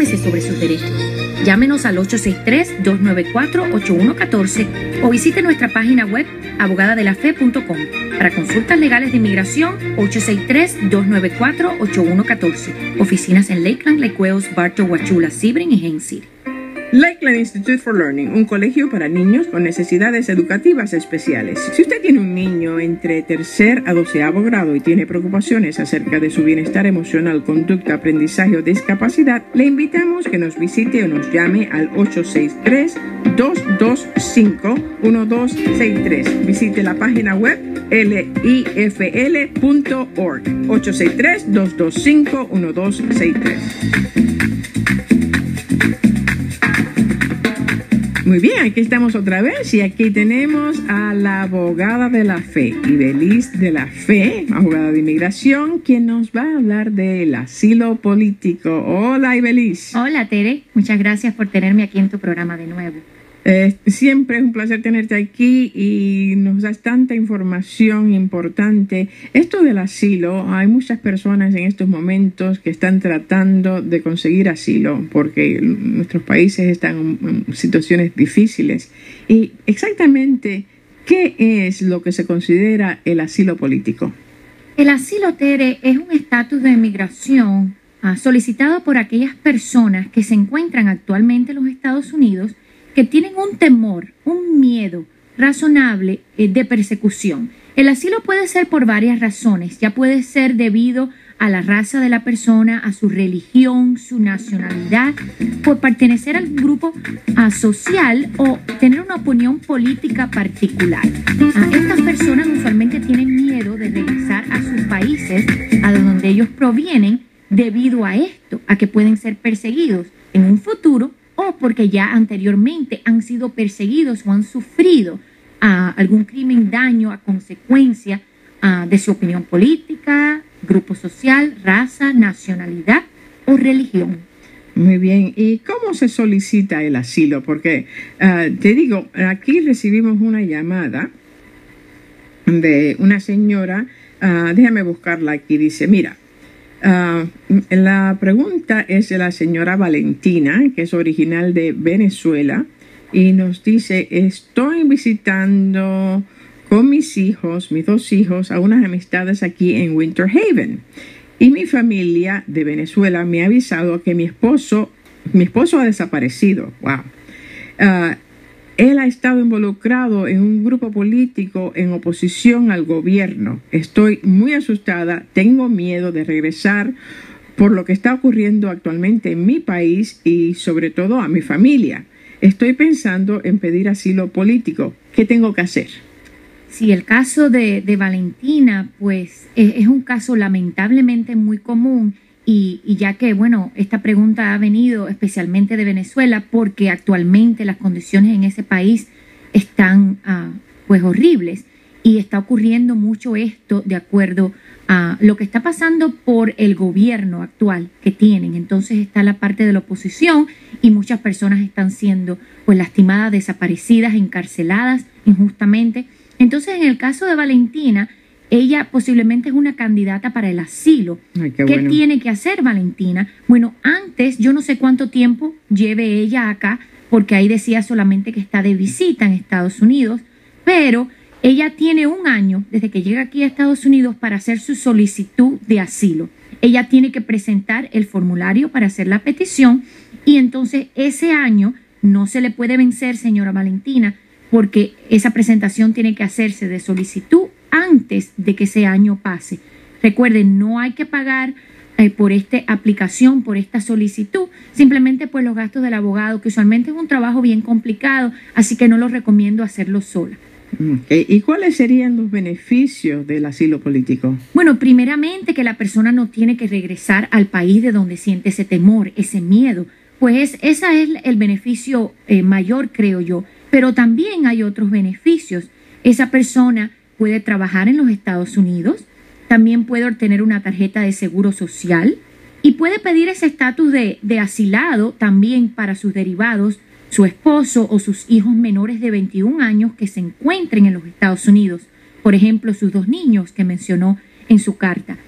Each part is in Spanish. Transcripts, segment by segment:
informarse sobre sus derechos. Llámenos al 863-294-8114 o visite nuestra página web abogadadelafe.com. Para consultas legales de inmigración, 863-294-8114. Oficinas en Lakeland, Lake Wales, Bartow, Wauchula, Sebring y Haines City. Lakeland Institute for Learning, un colegio para niños con necesidades educativas especiales. Si usted tiene un niño entre tercer a 12º grado y tiene preocupaciones acerca de su bienestar emocional, conducta, aprendizaje o discapacidad, le invitamos que nos visite o nos llame al 863-225-1263. Visite la página web lifl.org. 863-225-1263. Muy bien, aquí estamos otra vez y aquí tenemos a la abogada de la fe, Ibeliz de la Fe, abogada de inmigración, quien nos va a hablar del asilo político. Hola, Ibeliz. Hola, Tere. Muchas gracias por tenerme aquí en tu programa de nuevo. Siempre es un placer tenerte aquí y nos das tanta información importante. Esto del asilo, hay muchas personas en estos momentos que están tratando de conseguir asilo porque nuestros países están en situaciones difíciles. Y exactamente, ¿qué es lo que se considera el asilo político? El asilo, Tere, es un estatus de migración solicitado por aquellas personas que se encuentran actualmente en los Estados Unidos que tienen un temor, un miedo razonable de persecución. El asilo puede ser por varias razones. Ya puede ser debido a la raza de la persona, a su religión, su nacionalidad, por pertenecer al grupo social o tener una opinión política particular. Estas personas usualmente tienen miedo de regresar a sus países, a donde ellos provienen, debido a esto, a que pueden ser perseguidos en un futuro o porque ya anteriormente han sido perseguidos o han sufrido algún crimen, daño a consecuencia de su opinión política, grupo social, raza, nacionalidad o religión. Muy bien. ¿Y cómo se solicita el asilo? Porque te digo, aquí recibimos una llamada de una señora, déjame buscarla aquí, dice, mira, la pregunta es de la señora Valentina, que es original de Venezuela, y nos dice, estoy visitando con mis hijos, mis 2 hijos, a unas amistades aquí en Winter Haven. Y mi familia de Venezuela me ha avisado que mi esposo ha desaparecido. Wow. Él ha estado involucrado en un grupo político en oposición al gobierno. Estoy muy asustada, tengo miedo de regresar por lo que está ocurriendo actualmente en mi país y sobre todo a mi familia. Estoy pensando en pedir asilo político. ¿Qué tengo que hacer? Sí, el caso de Valentina, pues es un caso lamentablemente muy común y ya que, bueno, esta pregunta ha venido especialmente de Venezuela porque actualmente las condiciones en ese país están pues horribles y está ocurriendo mucho esto de acuerdo a lo que está pasando por el gobierno actual que tienen. Entonces está la parte de la oposición y muchas personas están siendo pues lastimadas, desaparecidas, encarceladas injustamente. Entonces, en el caso de Valentina, ella posiblemente es una candidata para el asilo. Ay, ¿Qué bueno tiene que hacer Valentina? Bueno, antes, yo no sé cuánto tiempo lleve ella acá, porque ahí decía solamente que está de visita en Estados Unidos, pero ella tiene 1 año desde que llega aquí a Estados Unidos para hacer su solicitud de asilo. Ella tiene que presentar el formulario para hacer la petición y entonces ese año no se le puede vencer, señora Valentina, porque esa presentación tiene que hacerse de solicitud antes de que ese año pase. Recuerden, no hay que pagar por esta aplicación, por esta solicitud, simplemente por los gastos del abogado, que usualmente es un trabajo bien complicado, así que no lo recomiendo hacerlo sola. Okay. ¿Y cuáles serían los beneficios del asilo político? Bueno, primeramente que la persona no tiene que regresar al país de donde siente ese temor, ese miedo. Pues ese es el beneficio mayor, creo yo. Pero también hay otros beneficios. Esa persona puede trabajar en los Estados Unidos, también puede obtener una tarjeta de seguro social y puede pedir ese estatus de asilado también para sus derivados, su esposo o sus hijos menores de 21 años que se encuentren en los Estados Unidos. Por ejemplo, sus 2 niños que mencionó en su carta.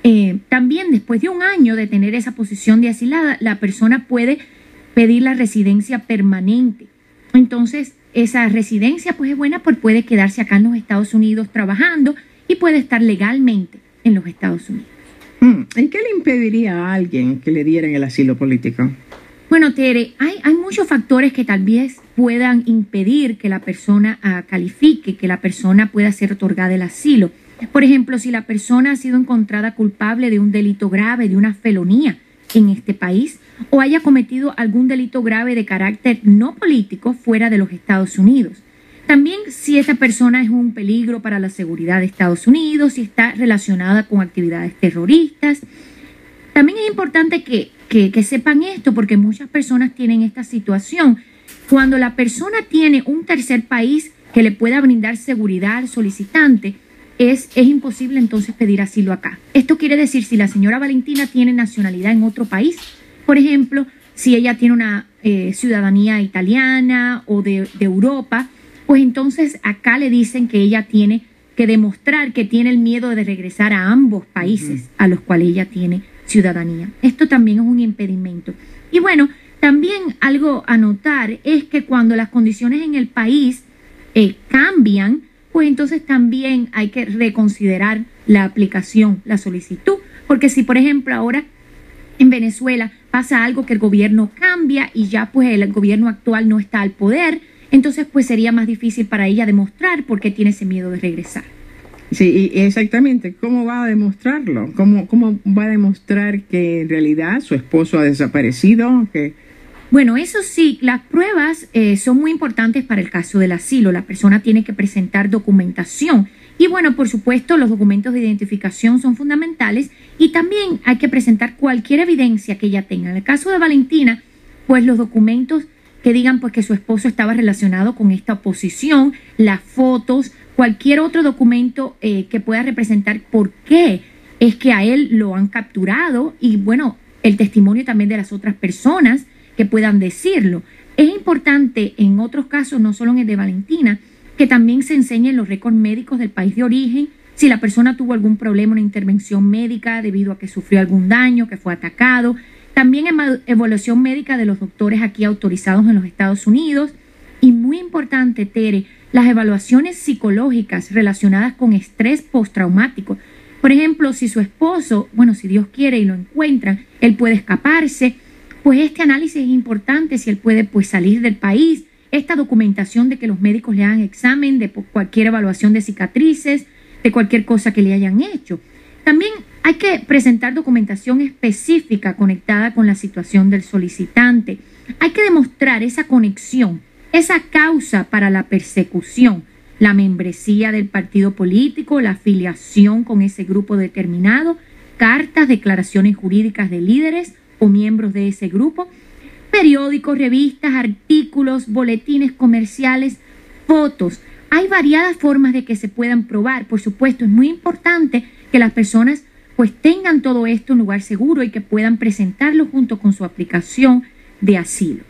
También después de un año de tener esa posición de asilada, la persona puede pedir la residencia permanente. Entonces, esa residencia pues es buena porque puede quedarse acá en los Estados Unidos trabajando y puede estar legalmente en los Estados Unidos. ¿En qué le impediría a alguien que le dieran el asilo político? Bueno, Tere, hay muchos factores que tal vez puedan impedir que la persona califique, que la persona pueda ser otorgada el asilo. Por ejemplo, si la persona ha sido encontrada culpable de un delito grave, de una felonía en este país, o haya cometido algún delito grave de carácter no político fuera de los Estados Unidos. También si esa persona es un peligro para la seguridad de Estados Unidos, si está relacionada con actividades terroristas. También es importante que sepan esto porque muchas personas tienen esta situación. Cuando la persona tiene un tercer país que le pueda brindar seguridad al solicitante, es imposible entonces pedir asilo acá. Esto quiere decir, si la señora Valentina tiene nacionalidad en otro país, por ejemplo, si ella tiene una ciudadanía italiana o de Europa, pues entonces acá le dicen que ella tiene que demostrar que tiene el miedo de regresar a ambos países a los cuales ella tiene ciudadanía. Esto también es un impedimento. Y bueno, también algo a notar es que cuando las condiciones en el país cambian, pues entonces también hay que reconsiderar la aplicación, la solicitud. Porque si, por ejemplo, ahora en Venezuela pasa algo que el gobierno cambia y ya pues el gobierno actual no está al poder, entonces pues sería más difícil para ella demostrar por qué tiene ese miedo de regresar. Sí, y exactamente. ¿Cómo va a demostrarlo? ¿Cómo va a demostrar que en realidad su esposo ha desaparecido? Bueno, eso sí, las pruebas son muy importantes para el caso del asilo. La persona tiene que presentar documentación. Y bueno, por supuesto, los documentos de identificación son fundamentales y también hay que presentar cualquier evidencia que ella tenga. En el caso de Valentina, pues los documentos que digan pues que su esposo estaba relacionado con esta oposición, las fotos, cualquier otro documento que pueda representar por qué es que a él lo han capturado y bueno, el testimonio también de las otras personas que puedan decirlo. Es importante en otros casos, no solo en el de Valentina, que también se enseñen los récords médicos del país de origen, si la persona tuvo algún problema, una intervención médica debido a que sufrió algún daño, que fue atacado. También evaluación médica de los doctores aquí autorizados en los Estados Unidos. Y muy importante, Tere, las evaluaciones psicológicas relacionadas con estrés postraumático. Por ejemplo, si su esposo, bueno, si Dios quiere y lo encuentran, él puede escaparse, pues este análisis es importante si él puede pues salir del país. Esta documentación de que los médicos le hagan examen de cualquier evaluación de cicatrices, de cualquier cosa que le hayan hecho. También hay que presentar documentación específica conectada con la situación del solicitante. Hay que demostrar esa conexión, esa causa para la persecución, la membresía del partido político, la afiliación con ese grupo determinado, cartas, declaraciones jurídicas de líderes o miembros de ese grupo, periódicos, revistas, artículos, boletines comerciales, fotos. Hay variadas formas de que se puedan probar. Por supuesto, es muy importante que las personas pues tengan todo esto en lugar seguro y que puedan presentarlo junto con su aplicación de asilo.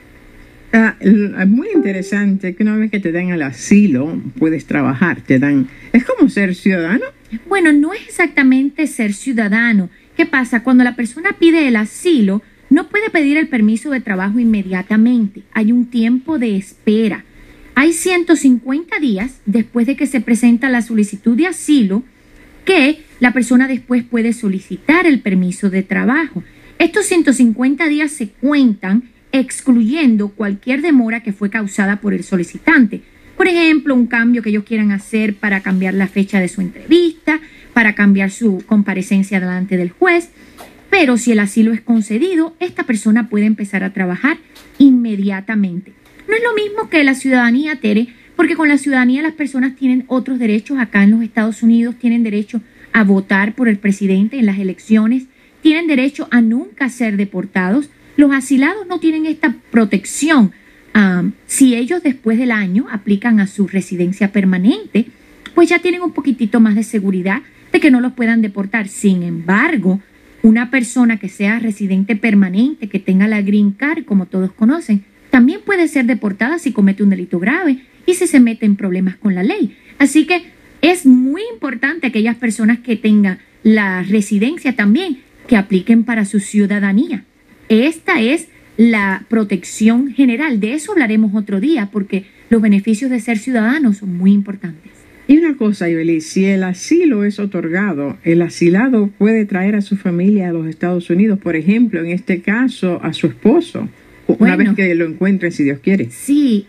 Es muy interesante que una vez que te dan el asilo, puedes trabajar, ¿es como ser ciudadano? Bueno, no es exactamente ser ciudadano. ¿Qué pasa? Cuando la persona pide el asilo, no puede pedir el permiso de trabajo inmediatamente. Hay un tiempo de espera. Hay 150 días después de que se presenta la solicitud de asilo que la persona después puede solicitar el permiso de trabajo. Estos 150 días se cuentan excluyendo cualquier demora que fue causada por el solicitante. Por ejemplo, un cambio que ellos quieran hacer para cambiar la fecha de su entrevista, para cambiar su comparecencia delante del juez. Pero si el asilo es concedido, esta persona puede empezar a trabajar inmediatamente. No es lo mismo que la ciudadanía, Tere, porque con la ciudadanía las personas tienen otros derechos acá en los Estados Unidos, tienen derecho a votar por el presidente en las elecciones, tienen derecho a nunca ser deportados. Los asilados no tienen esta protección. Si ellos después del año aplican a su residencia permanente, pues ya tienen un poquitito más de seguridad de que no los puedan deportar. Sin embargo, una persona que sea residente permanente, que tenga la Green Card, como todos conocen, también puede ser deportada si comete un delito grave y si se mete en problemas con la ley. Así que es muy importante aquellas personas que tengan la residencia también, que apliquen para su ciudadanía. Esta es la protección general. De eso hablaremos otro día, porque los beneficios de ser ciudadanos son muy importantes. Y una cosa, Ibeliz, si el asilo es otorgado, el asilado puede traer a su familia a los Estados Unidos, por ejemplo, en este caso, a su esposo, una vez que lo encuentren, si Dios quiere. Sí,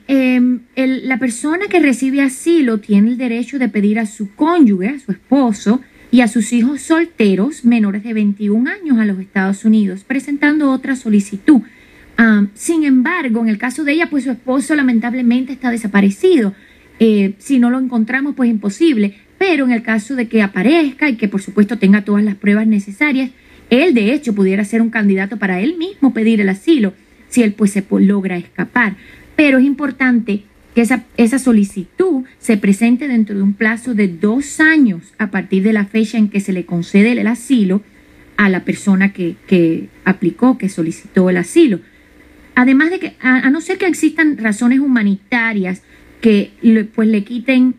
la persona que recibe asilo tiene el derecho de pedir a su cónyuge, a su esposo, y a sus hijos solteros menores de 21 años a los Estados Unidos, presentando otra solicitud. Sin embargo, en el caso de ella, pues su esposo lamentablemente está desaparecido. Si no lo encontramos, pues imposible. Pero en el caso de que aparezca y que por supuesto tenga todas las pruebas necesarias, él de hecho pudiera ser un candidato para él mismo pedir el asilo, si él pues se logra escapar. Pero es importante que esa solicitud se presente dentro de un plazo de 2 años a partir de la fecha en que se le concede el asilo a la persona que aplicó, que solicitó el asilo. Además de que, a no ser que existan razones humanitarias que le quiten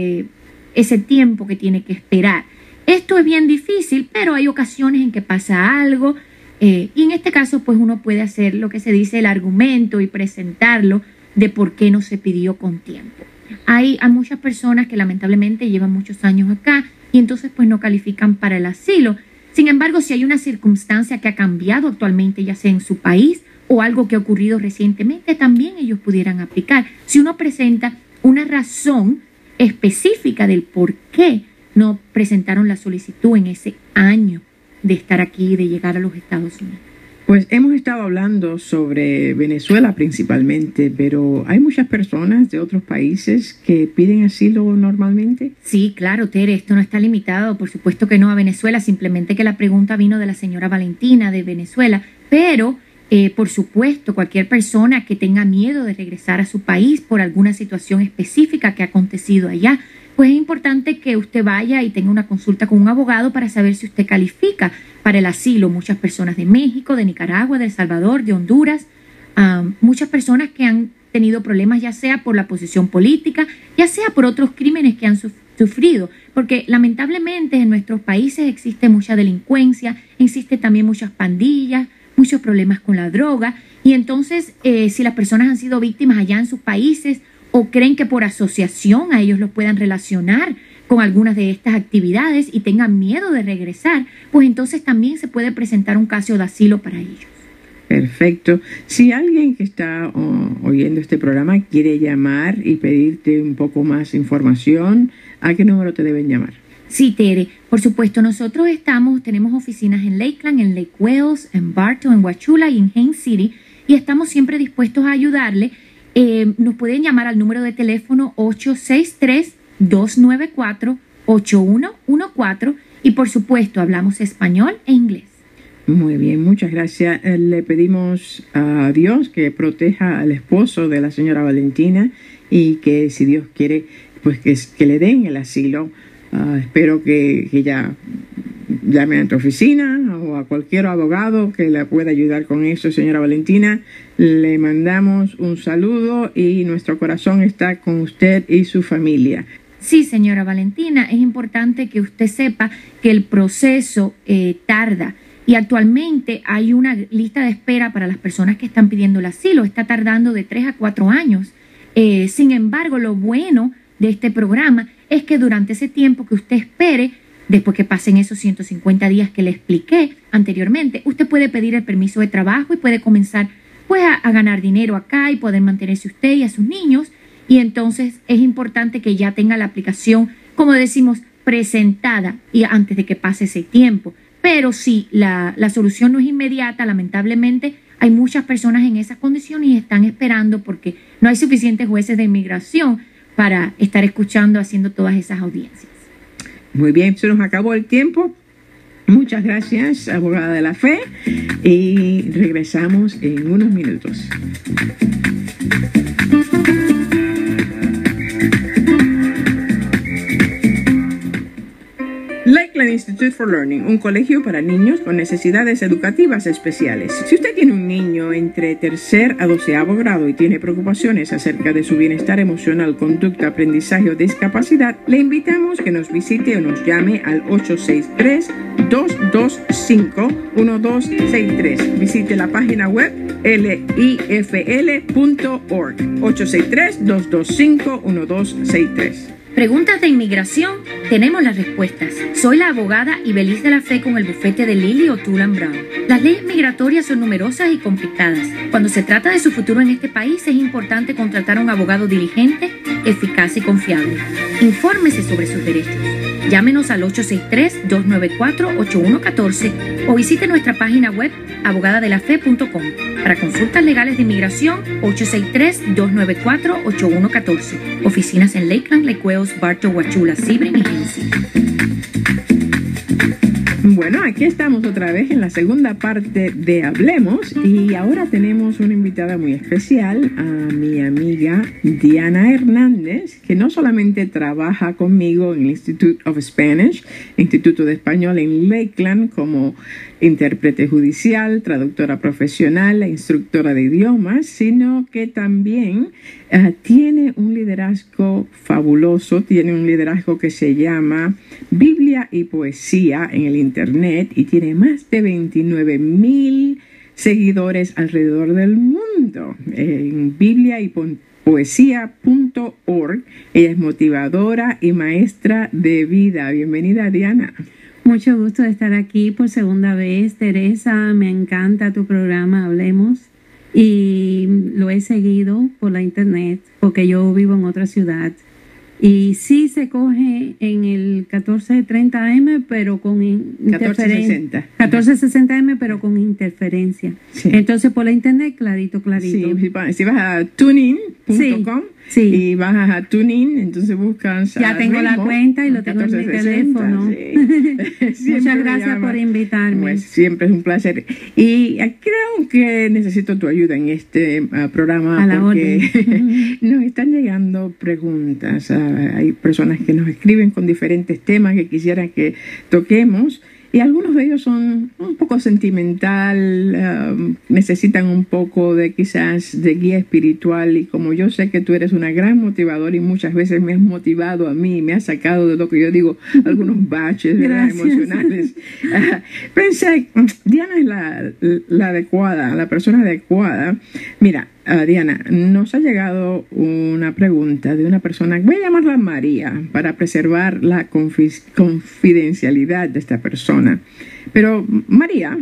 ese tiempo que tiene que esperar. Esto es bien difícil, pero hay ocasiones en que pasa algo y en este caso pues uno puede hacer lo que se dice el argumento y presentarlo de por qué no se pidió con tiempo. Hay muchas personas que lamentablemente llevan muchos años acá y entonces pues no califican para el asilo. Sin embargo, si hay una circunstancia que ha cambiado actualmente, ya sea en su país o algo que ha ocurrido recientemente, también ellos pudieran aplicar. Si uno presenta una razón específica del por qué no presentaron la solicitud en ese año de estar aquí, de llegar a los Estados Unidos. Pues hemos estado hablando sobre Venezuela principalmente, pero ¿hay muchas personas de otros países que piden asilo normalmente? Sí, claro, Tere, esto no está limitado, por supuesto que no a Venezuela, simplemente que la pregunta vino de la señora Valentina de Venezuela, pero por supuesto cualquier persona que tenga miedo de regresar a su país por alguna situación específica que ha acontecido allá, pues es importante que usted vaya y tenga una consulta con un abogado para saber si usted califica para el asilo. Muchas personas de México, de Nicaragua, de El Salvador, de Honduras, muchas personas que han tenido problemas ya sea por la posición política, ya sea por otros crímenes que han sufrido, porque lamentablemente en nuestros países existe mucha delincuencia, existe también muchas pandillas, muchos problemas con la droga, y entonces si las personas han sido víctimas allá en sus países o creen que por asociación a ellos los puedan relacionar con algunas de estas actividades y tengan miedo de regresar, pues entonces también se puede presentar un caso de asilo para ellos. Perfecto. Si alguien que está oyendo este programa quiere llamar y pedirte un poco más información, ¿a qué número te deben llamar? Sí, Tere, por supuesto, nosotros tenemos oficinas en Lakeland, en Lake Wales, en Bartow, en Wauchula y en Haines City, y estamos siempre dispuestos a ayudarle. Nos pueden llamar al número de teléfono 863-294-8114 y por supuesto hablamos español e inglés. Muy bien, muchas gracias. Le pedimos a Dios que proteja al esposo de la señora Valentina y que si Dios quiere, pues que le den el asilo. Espero que ella llame a tu oficina o a cualquier abogado que la pueda ayudar con eso, señora Valentina. Le mandamos un saludo y nuestro corazón está con usted y su familia. Sí, señora Valentina, es importante que usted sepa que el proceso tarda y actualmente hay una lista de espera para las personas que están pidiendo el asilo. Está tardando de 3 a 4 años. Sin embargo, lo bueno de este programa es que durante ese tiempo que usted espere, después que pasen esos 150 días que le expliqué anteriormente, usted puede pedir el permiso de trabajo y puede comenzar pues a ganar dinero acá y poder mantenerse usted y a sus niños. Y entonces es importante que ya tenga la aplicación, como decimos, presentada y antes de que pase ese tiempo. Pero si la solución no es inmediata, lamentablemente hay muchas personas en esas condiciones y están esperando porque no hay suficientes jueces de inmigración para estar escuchando, haciendo todas esas audiencias. Muy bien, se nos acabó el tiempo. Muchas gracias, abogada de la fe, y regresamos en unos minutos. Lakeland National Institute for Learning, un colegio para niños con necesidades educativas especiales. Si usted tiene un niño entre tercer a 12º grado y tiene preocupaciones acerca de su bienestar emocional, conducta, aprendizaje o discapacidad, le invitamos que nos visite o nos llame al 863-225-1263. Visite la página web lifl.org. 863-225-1263. Preguntas de inmigración, tenemos las respuestas. Soy la abogada Ibeliz de la Fe con el bufete de Lily O'Toole Brown. Las leyes migratorias son numerosas y complicadas. Cuando se trata de su futuro en este país, es importante contratar a un abogado diligente, eficaz y confiable. Infórmese sobre sus derechos. Llámenos al 863-294-8114 o visite nuestra página web abogadadelafe.com. Para consultas legales de inmigración, 863-294-8114. Oficinas en Lakeland, Lake Wales, Bartow, Wauchula, Sebring y Quincy. Bueno, aquí estamos otra vez en la segunda parte de Hablemos y ahora tenemos una invitada muy especial, a mi amiga Diana Hernández, que no solamente trabaja conmigo en el Institute of Spanish, Instituto de Español en Lakeland, como intérprete judicial, traductora profesional e instructora de idiomas, sino que también tiene un liderazgo fabuloso, tiene un liderazgo que se llama Biblia y Poesía en el Internet y tiene más de 29,000 seguidores alrededor del mundo en Biblia y poesía.org. Ella es motivadora y maestra de vida. Bienvenida, Diana. Mucho gusto de estar aquí por segunda vez, Teresa. Me encanta tu programa, Hablemos. Y lo he seguido por la internet porque yo vivo en otra ciudad. Y sí se coge en el 1430M, pero con interferencia. 1460M, pero con interferencia. Sí. Entonces, por la internet, clarito. Sí, si vas a tunein.com sí. y vas a TuneIn, entonces buscas. Ya tengo la cuenta y lo tengo en mi teléfono. Sí. Muchas gracias por invitarme. Pues siempre es un placer. Y creo que necesito tu ayuda en este programa porque nos están llegando preguntas. Hay personas que nos escriben con diferentes temas que quisieran que toquemos y algunos de ellos son un poco sentimental, necesitan un poco de quizás de guía espiritual y como yo sé que tú eres una gran motivadora y muchas veces me has motivado a mí, me has sacado de lo que yo digo, algunos baches emocionales. Pensé, Diana es la adecuada, la persona adecuada. Mira, Diana, nos ha llegado una pregunta de una persona, voy a llamarla María, para preservar la confidencialidad de esta persona. Pero María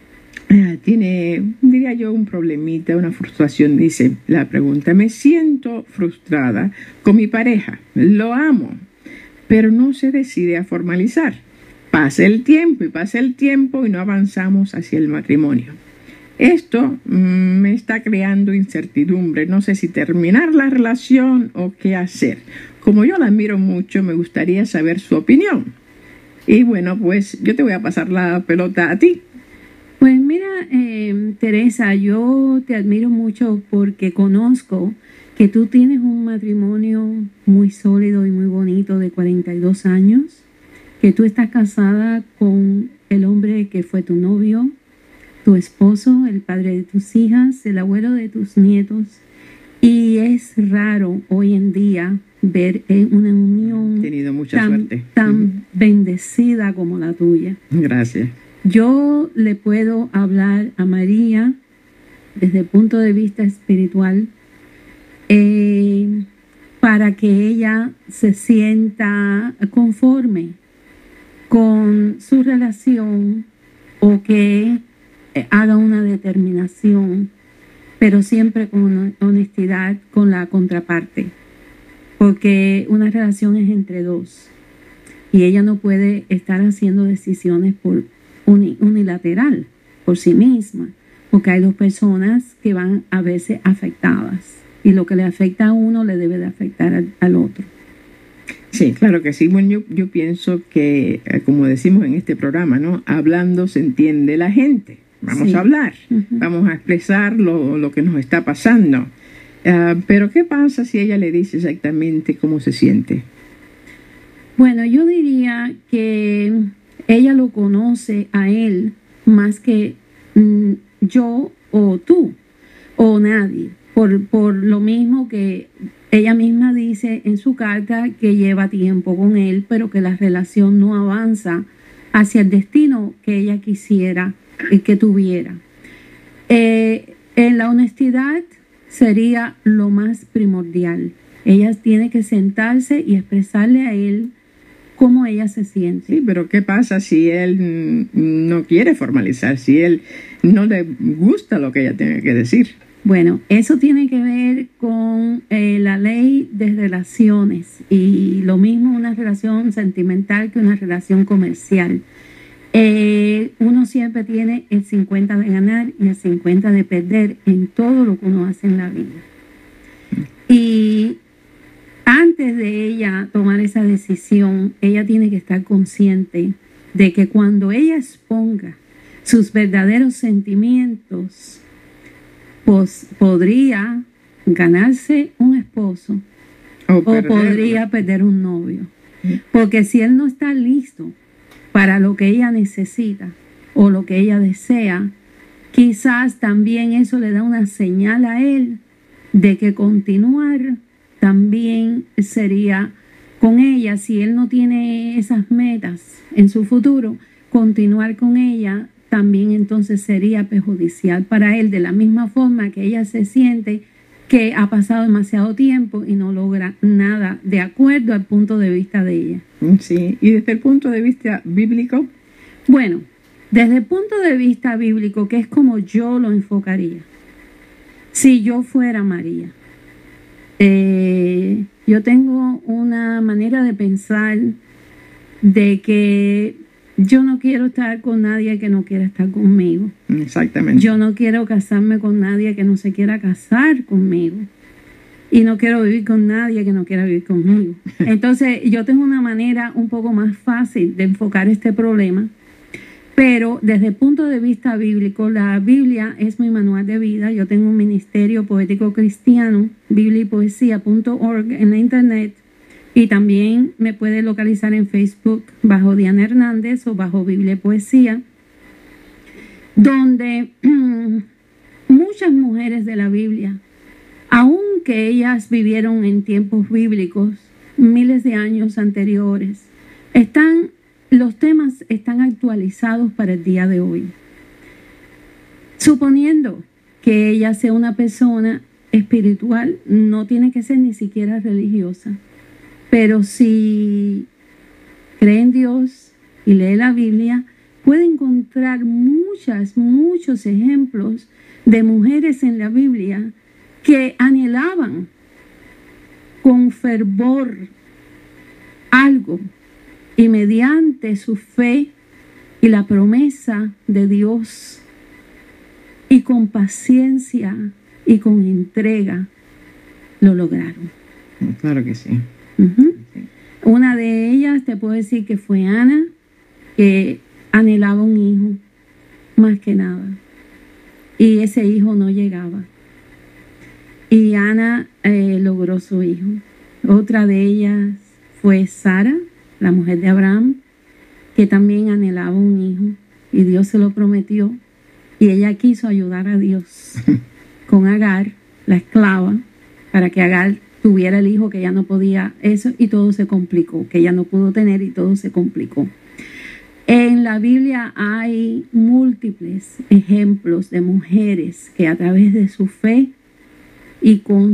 tiene, diría yo, un problemita, una frustración. Dice la pregunta, me siento frustrada con mi pareja, lo amo, pero no se decide a formalizar. Pasa el tiempo y no avanzamos hacia el matrimonio. Esto me está creando incertidumbre. No sé si terminar la relación o qué hacer. Como yo la admiro mucho, me gustaría saber su opinión. Y bueno, pues yo te voy a pasar la pelota a ti. Pues mira, Teresa, yo te admiro mucho porque conozco que tú tienes un matrimonio muy sólido y muy bonito de 42 años, que tú estás casada con el hombre que fue tu novio, tu esposo, el padre de tus hijas, el abuelo de tus nietos. Y es raro hoy en día ver una unión tenido mucha suerte. Tan bendecida como la tuya. Gracias. Yo le puedo hablar a María desde el punto de vista espiritual para que ella se sienta conforme con su relación o que haga una determinación, pero siempre con honestidad con la contraparte, porque una relación es entre dos y ella no puede estar haciendo decisiones por unilateral por sí misma, porque hay dos personas que van a verse afectadas y lo que le afecta a uno le debe de afectar al otro. Sí, claro que sí. Bueno, yo pienso que, como decimos en este programa, ¿no? Hablando se entiende la gente. Vamos a hablar, vamos a expresar lo que nos está pasando. Pero ¿qué pasa si ella le dice exactamente cómo se siente? Bueno, yo diría que ella lo conoce a él más que yo o tú o nadie. Por lo mismo que ella misma dice en su carta que lleva tiempo con él, pero que la relación no avanza hacia el destino que ella quisiera que tuviera. En la honestidad sería lo más primordial. Ella tiene que sentarse y expresarle a él cómo ella se siente. Sí, pero ¿qué pasa si él no quiere formalizar? Si él no le gusta lo que ella tiene que decir. Bueno, eso tiene que ver con la ley de relaciones y lo mismo una relación sentimental que una relación comercial. Uno siempre tiene el 50 de ganar y el 50 de perder en todo lo que uno hace en la vida. Y antes de ella tomar esa decisión, ella tiene que estar consciente de que cuando ella exponga sus verdaderos sentimientos, pues podría ganarse un esposo o podría perder un novio. Porque si él no está listo para lo que ella necesita o lo que ella desea, quizás también eso le da una señal a él de que continuar también sería con ella. Si él no tiene esas metas en su futuro, continuar con ella también entonces sería perjudicial para él, de la misma forma que ella se siente que ha pasado demasiado tiempo y no logra nada de acuerdo al punto de vista de ella. Sí, y desde el punto de vista bíblico. Bueno, desde el punto de vista bíblico, que es como yo lo enfocaría. Si yo fuera María, yo tengo una manera de pensar de que yo no quiero estar con nadie que no quiera estar conmigo. Exactamente. Yo no quiero casarme con nadie que no se quiera casar conmigo. Y no quiero vivir con nadie que no quiera vivir conmigo. Entonces, yo tengo una manera un poco más fácil de enfocar este problema. Pero desde el punto de vista bíblico, la Biblia es mi manual de vida. Yo tengo un ministerio poético cristiano, bibliapoesia.org, en la internet. Y también me puede localizar en Facebook bajo Diana Hernández o bajo Biblia y Poesía, donde muchas mujeres de la Biblia, aunque ellas vivieron en tiempos bíblicos, miles de años anteriores, los temas están actualizados para el día de hoy. Suponiendo que ella sea una persona espiritual, no tiene que ser ni siquiera religiosa. Pero si cree en Dios y lee la Biblia, puede encontrar muchos ejemplos de mujeres en la Biblia que anhelaban con fervor algo y mediante su fe y la promesa de Dios y con paciencia y con entrega lo lograron. Claro que sí. Una de ellas te puedo decir que fue Ana, que anhelaba un hijo más que nada y ese hijo no llegaba y Ana logró su hijo. Otra de ellas fue Sara, la mujer de Abraham, que también anhelaba un hijo y Dios se lo prometió y ella quiso ayudar a Dios con Agar, la esclava, para que Agar tuviera el hijo que ella no podía, eso, y todo se complicó, que ella no pudo tener y todo se complicó. En la Biblia hay múltiples ejemplos de mujeres que a través de su fe y con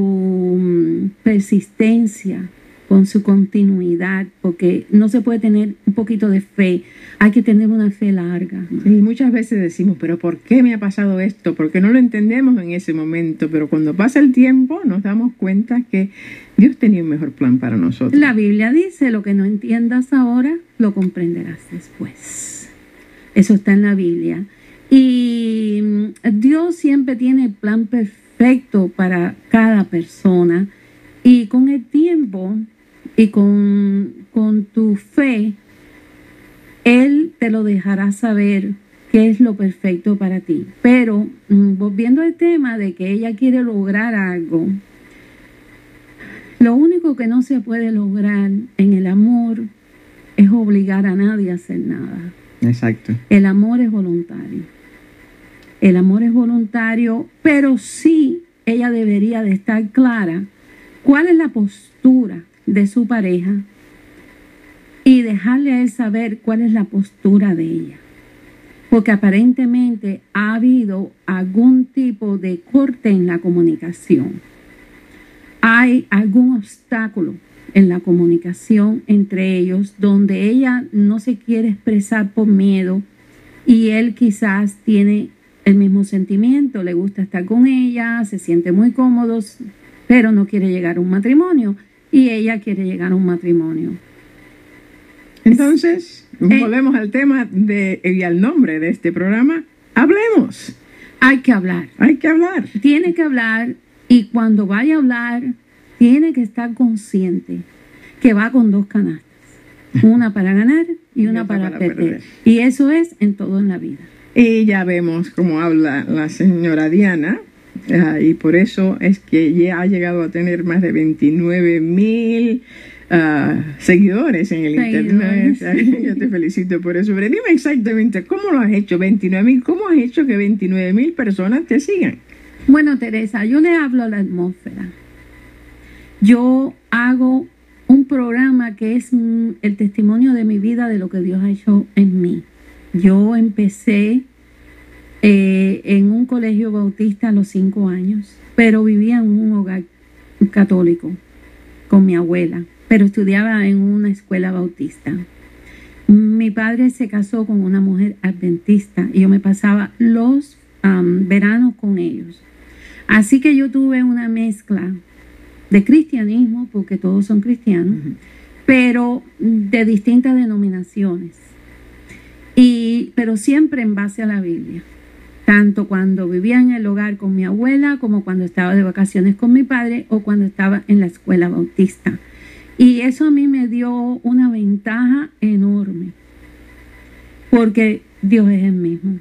su persistencia, con su continuidad, porque no se puede tener un poquito de fe, hay que tener una fe larga. Sí, muchas veces decimos, pero ¿por qué me ha pasado esto? Porque no lo entendemos en ese momento, pero cuando pasa el tiempo nos damos cuenta que Dios tenía un mejor plan para nosotros. La Biblia dice, lo que no entiendas ahora, lo comprenderás después. Eso está en la Biblia. Y Dios siempre tiene el plan perfecto para cada persona. Y con el tiempo y con tu fe, Él te lo dejará saber qué es lo perfecto para ti. Pero volviendo al tema de que ella quiere lograr algo, lo único que no se puede lograr en el amor es obligar a nadie a hacer nada. Exacto. El amor es voluntario. El amor es voluntario, pero sí ella debería de estar clara cuál es la postura de su pareja y dejarle a él saber cuál es la postura de ella. Porque aparentemente ha habido algún tipo de corte en la comunicación. Hay algún obstáculo en la comunicación entre ellos donde ella no se quiere expresar por miedo y él quizás tiene el mismo sentimiento, le gusta estar con ella, se siente muy cómodo, pero no quiere llegar a un matrimonio y ella quiere llegar a un matrimonio. Entonces, volvemos al tema y al nombre de este programa. Hablemos. Hay que hablar. Hay que hablar. Tiene que hablar y cuando vaya a hablar, tiene que estar consciente que va con dos canastas. Una para ganar y una para perder. Y eso es en todo en la vida. Y ya vemos cómo habla la señora Diana. Y por eso es que ya ha llegado a tener más de 29,000 seguidores en el internet. Yo te felicito por eso. Pero dime exactamente cómo lo has hecho, 29,000. ¿Cómo has hecho que 29,000 personas te sigan? Bueno, Teresa, yo le hablo a la atmósfera. Yo hago un programa que es el testimonio de mi vida, de lo que Dios ha hecho en mí. Yo empecé en un colegio bautista a los 5 años, pero vivía en un hogar católico con mi abuela, pero estudiaba en una escuela bautista. Mi padre se casó con una mujer adventista y yo me pasaba los veranos con ellos. Así que yo tuve una mezcla de cristianismo, porque todos son cristianos, pero de distintas denominaciones. Pero siempre en base a la Biblia. Tanto cuando vivía en el hogar con mi abuela, como cuando estaba de vacaciones con mi padre, o cuando estaba en la escuela bautista. Y eso a mí me dio una ventaja enorme. Porque Dios es el mismo.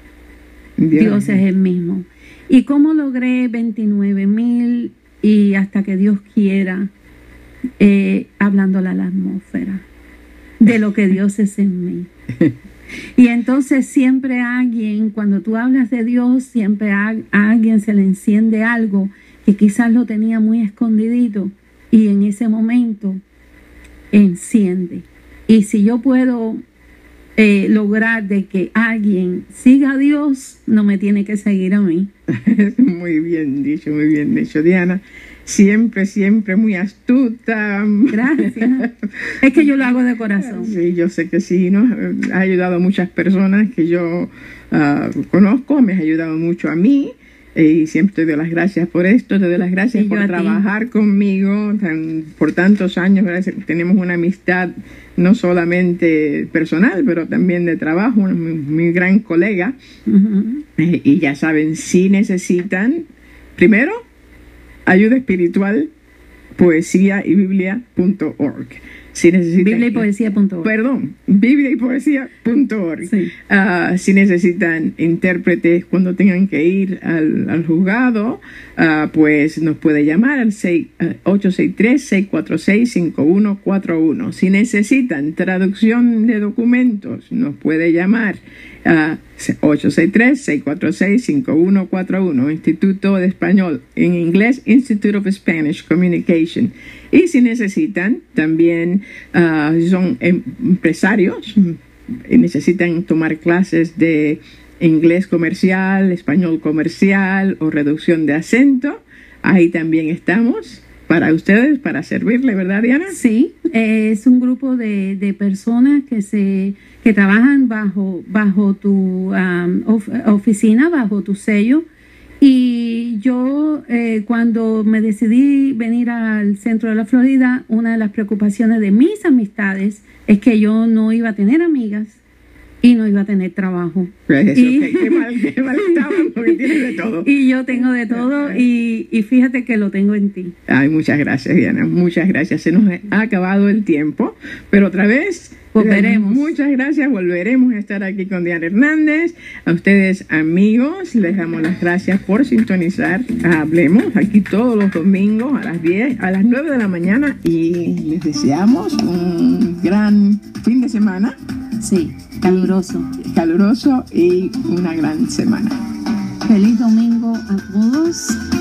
Dios es el mismo. ¿Y cómo logré 29,000 y hasta que Dios quiera, hablándole a la atmósfera de lo que Dios es en mí? Y entonces siempre alguien, cuando tú hablas de Dios, siempre a alguien se le enciende algo que quizás lo tenía muy escondidito y en ese momento enciende. Y si yo puedo lograr de que alguien siga a Dios, no me tiene que seguir a mí. Muy bien dicho, Diana. Siempre muy astuta. Gracias. Es que yo lo hago de corazón. Sí, yo sé que sí, ¿no? Ha ayudado a muchas personas que yo conozco, me has ayudado mucho a mí. Y siempre te doy las gracias por esto, te doy las gracias por trabajar conmigo por tantos años. Gracias. Tenemos una amistad no solamente personal, pero también de trabajo, mi gran colega. Y ya saben, si necesitan, primero, ayuda espiritual, poesía y biblia.org. Si necesitan, bibliaypoesía.org. Perdón, bibliaypoesía.org. Sí. Si necesitan intérpretes cuando tengan que ir al juzgado, pues nos puede llamar al 863-646-5141. Si necesitan traducción de documentos, nos puede llamar 863-646-5141. Instituto de Español en inglés, Institute of Spanish Communication. Y si necesitan también, son empresarios y necesitan tomar clases de inglés comercial, español comercial o reducción de acento, ahí también estamos para ustedes, para servirle, ¿verdad, Diana? Sí, es un grupo de personas que trabajan bajo tu oficina, bajo tu sello. Y yo, cuando me decidí venir al centro de la Florida, una de las preocupaciones de mis amistades es que yo no iba a tener amigas y no iba a tener trabajo. Pues eso, qué mal estaban, porque tienes de todo. Y yo tengo de todo y fíjate que lo tengo en ti. Ay, muchas gracias, Diana, muchas gracias. Se nos ha acabado el tiempo, pero otra vez Volveremos. Muchas gracias, volveremos a estar aquí con Diana Hernández. A ustedes, amigos, les damos las gracias por sintonizar. Hablemos aquí todos los domingos a las 10, a las 9 de la mañana y les deseamos un gran fin de semana. Sí, caluroso. Caluroso y una gran semana. Feliz domingo a todos.